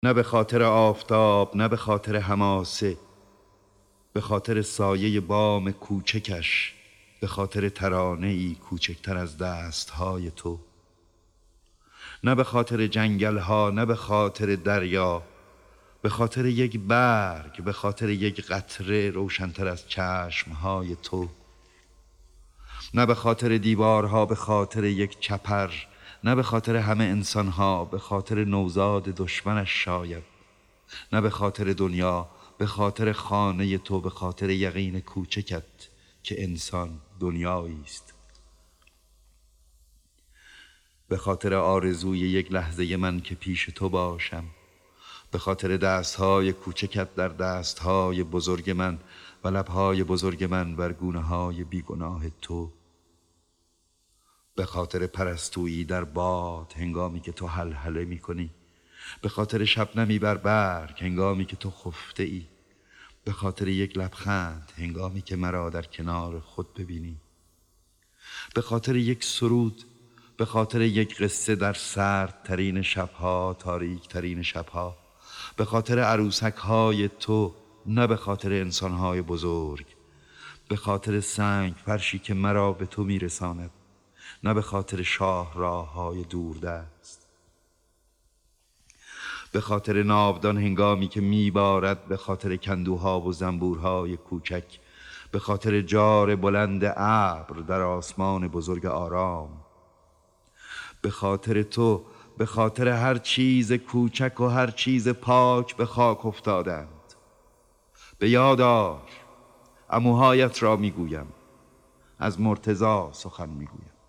نه به خاطر آفتاب، نه به خاطر حماسه، به خاطر سایه بام کوچکش، به خاطر ترانه‌ای کوچکتر از دستهای تو. نه به خاطر جنگل ها، نه به خاطر دریا، به خاطر یک برگ، به خاطر یک قطره روشنتر از چشمهای تو. نه به خاطر دیوارها، به خاطر یک چپر، نه به خاطر همه انسانها، به خاطر نوزاد دشمنش شاید. نه به خاطر دنیا، به خاطر خانه تو، به خاطر یقین کوچکت که انسان دنیایی است. به خاطر آرزوی یک لحظه من که پیش تو باشم، به خاطر دستهای کوچکت در دستهای بزرگ من و لبهای بزرگ من بر گونه‌های بیگناه تو. به خاطر پرستویی در باد هنگامی که تو هلهله می‌کنی، به خاطر شبنمی بر برگ هنگامی که تو خفته ای، به خاطر یک لبخند هنگامی که مرا در کنار خود ببینی، به خاطر یک سرود، به خاطر یک قصه در سردترین شبها، تاریکترین شبها، به خاطر عروسک های تو، نه به خاطر انسان های بزرگ، به خاطر سنگ فرشی که مرا به تو میرساند، نه به خاطر شاه راه های دوردست، به خاطر ناودان هنگامی که میبارد، به خاطر کندوها و زنبورهای کوچک، به خاطر جار بلند ابر در آسمان بزرگ آرام، به خاطر تو، به خاطر هر چیز کوچک و هر چیز پاک به خاک افتادند. به یاد آر، عموهایت را میگویم، از مرتضی سخن میگویم.